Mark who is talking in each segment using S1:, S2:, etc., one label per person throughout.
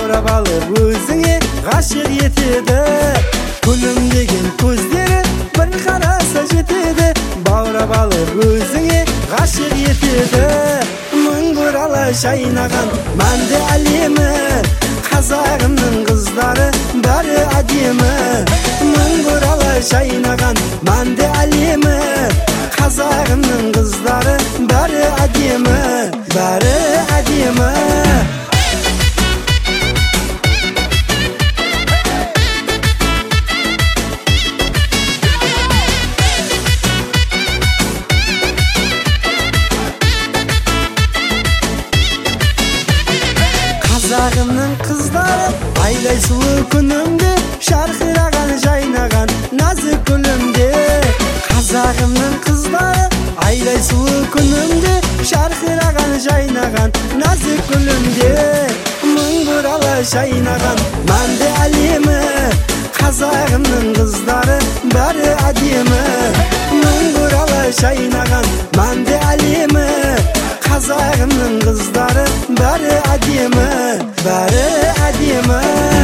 S1: баурап алып өзіңе ғашық етеді. Күлімдеген көздері бір қараса жетеді, баурап алып өзіңе ғашық етеді. Мың бұрала жайнаған мәнді әлемі, қазағымның қыздары бәрі әдемі. Мың бұрала жайнаған мәнді әлемі, қазағымның қыздары бәрі әдемі, бәрі әдемі. Қазағымның қыздары айдай сұлу күнімде, шарқыраған жайнаған нәзік күлімде. Қазағымның қыздары айдай сұлу күнімде, шарқыраған жайнаған нәзік күлімде. Мың бұрала жайнаған мәнді әлемі, қазағымның қыздары бәрі әдемі. Мың бұрала жайнаған мәнді әлемі, қазағымның қыздары бәрі әдемі, бәрі әдемі.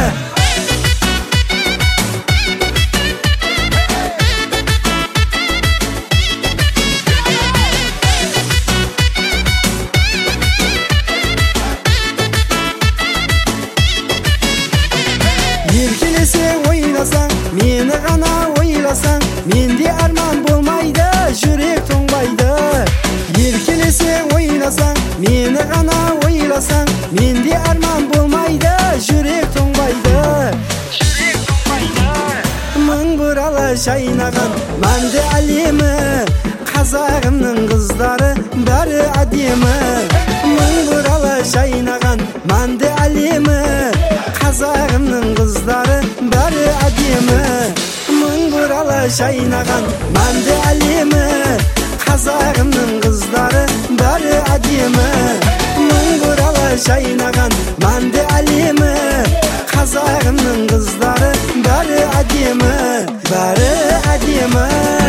S1: Еркелесең ойласаң, мені ғана ойласаң, менде арман болмайды, жүрек тоңбайды. Еркелесең ойласаң, мені ғана ойласаң, менде арман болмайды, жүрек тоңбайды. Мың бұрала жайнаған мәнді әлемі, қазағымның қыздары бәрі әдемі. Мың бұрала жайнаған мәнді әлемі, қазағымның қыздары бәрі әдемі. Мың бұрала жайнаған мәнді әлемі, қазағымның қыздары бәрі әдемі. Мың бұрала жайнаған мәнді әлемі, қазағымның қыздары бәрі әдемі, бәрі әдемі.